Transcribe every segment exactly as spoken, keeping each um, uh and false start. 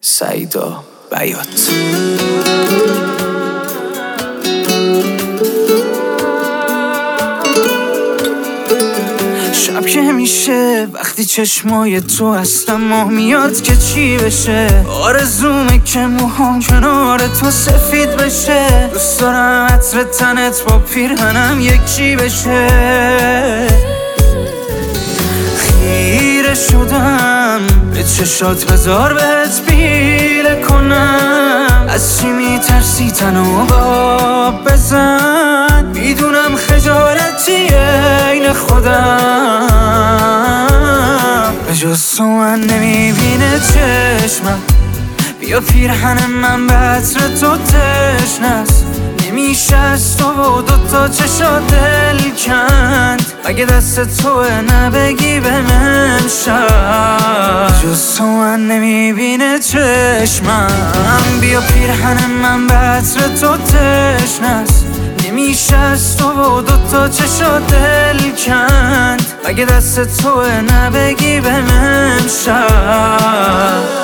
سعیدا بیات. شب که میشه وقتی چشمای تو هستم ماه میاد که چی بشه، آرزومه که موهام کنار تو سفید بشه. دوست دارم عطر تنت با پیرهنم یکی بشه. خیره شدم به چشات بذار بهت بیله کنم. از چی میترسی تنو باب بزن، میدونم خجالتی این خودم. به جز تو من نمیبینه چشمم، بیا پیرهن من به عطر تو تشنست. نمیشه از تو و دوتا چشا دل کند، اگه دست توه نبگی به من شب. جز تو من نمیبینه چشمم، بیا پیرهن من به عطر تو تشنست. نمیشه از تو و دوتا چشا دل کند، اگه دست توه نبگی به من شب.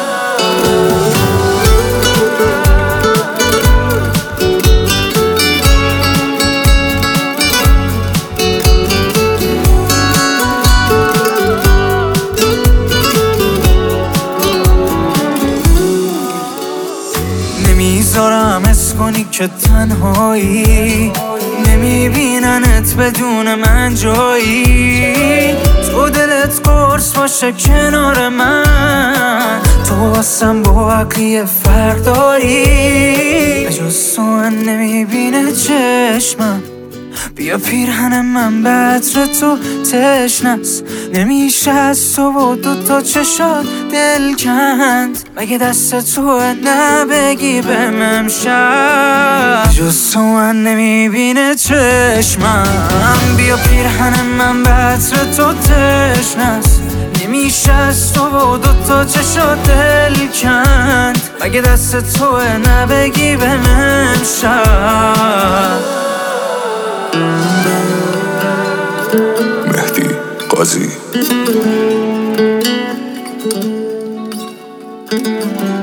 نمیذارم حس کنی که تنهایی، نمیبیننت بدون من جایی. تو دلت قرص باشه کنار من، تو واسم با بقیه فرق داری. به جز تو من نمیبینه چشمم، بیا پیرهن من به عطر تو تشنست. نمیشه از تو و دوتا چشات دل کند، مگه دست تو نبگی به من شب. جز تو من نمیبینه چشمم، بیا پیرهن من به عطر تو تشنست. نمیشه از تو و دوتا چشات دل کند، مگه دست تو نبگی به من شب. مهدی قاضی.